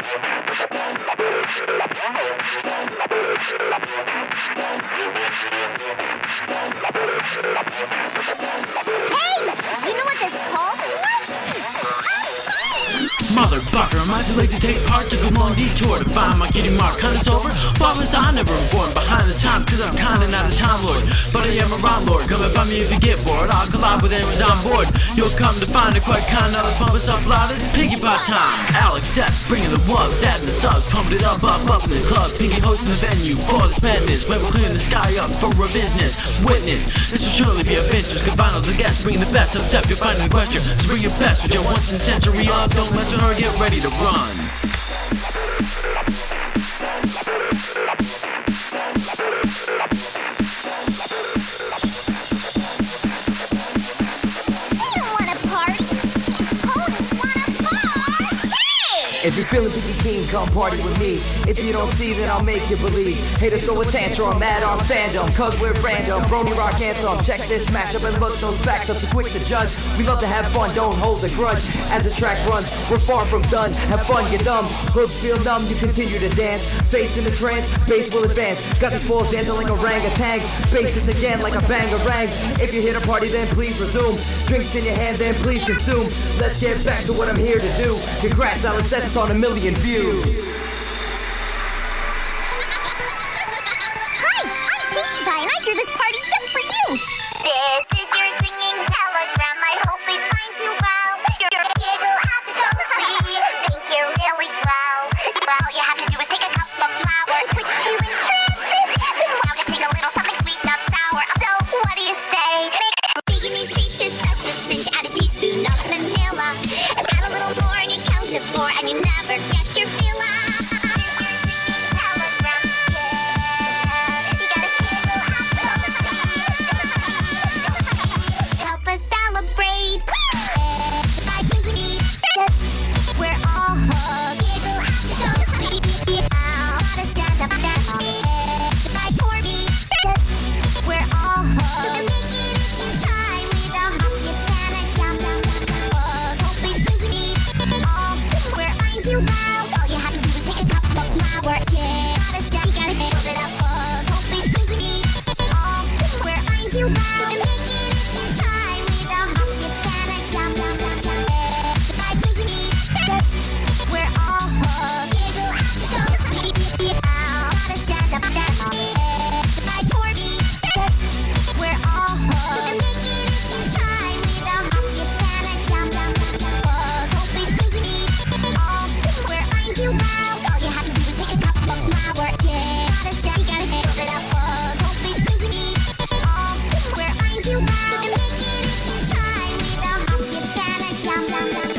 You know what this calls for? Motherfucker, am I too late to take part? Took a long detour to find my kitty mark. It's over? Why was I never born behind the time? Cause I'm kinda not a time lord, but I am a rhyme lord. Come and find me if you get bored. I'll collide with anyone on board. You'll come to find it quite kind. Now let's pump us up loud. It's Piggy Pot time. Alex S bringing the wubs, adding the subs, pumping it up in the club. Pinky hosting the venue for this madness. When we're clearing the sky up for a business. Witness, this will surely be a vintage. Combine all the guests, bringing the best. Upset, you're finding the question. So bring your best with your once in a century of. Don't mess with her, get ready to run. If you're feeling Piggy King, come party with me. If you don't see, then I'll make you believe. Haters throw a tantrum, mad on fandom, cause we're random. Brony rock anthem, check this smash up and look those facts up too quick to judge. We love to have fun, don't hold a grudge. As the track runs, we're far from done. Have fun, get dumb, hooks feel numb, you continue to dance. Face in the trance, bass will advance. Got these balls dancing like orangutan. Bass is again like a bangarang. If you hit a party, then please resume. Drinks in your hand, then please consume. Let's get back to what I'm here to do. Congrats, Alex S on 1 million views. Hi, I'm Pinkie Pie, and I threw this party just for you. This is your singing telegram. I hope it finds you well. Your giggle has to go see. Think you're really swell. Well, all you have to do is take a cup of flour, put you in trances. Then wow, just take a little something sweet, not sour. So, what do you say? Making me peaches, such a cinch. Add a teaspoon of vanilla. Add a little more and you count to 4, and you never get your fill up. Help us celebrate. We're all hugged. Giggle so sweet. Gotta stand up now. For me, we're all hugged. Make it in time with a hop, skip, and a jump. Hopefully, we're fine too well. All you have to do is take a cup of flour. Yeah, gotta step, you gotta build it up. Hopefully, we're fine too well. Make it in time with a hop, skip, and a jump. We're all hugged. Giggle so sweet. Gotta stand up now. For me, we're all hugged. Make it in time with a hop, skip, and a jump. Hopefully, we're fine too well. All you have to do is take a cup of flour. Yeah, gotta step, you gotta build it up. Hopefully, we're fine too well. Make it in time with a hop, skip, and a jump.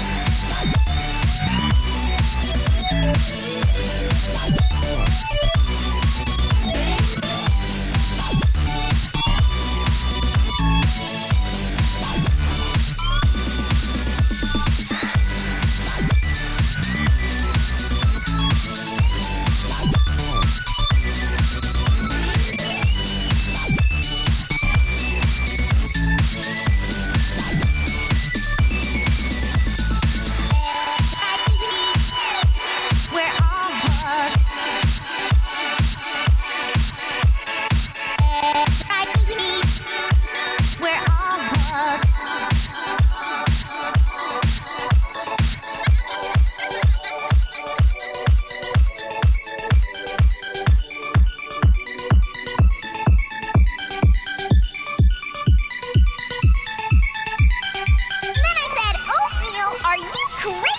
We're all hugged. We're all hugged. Then I said, oatmeal, are you crazy?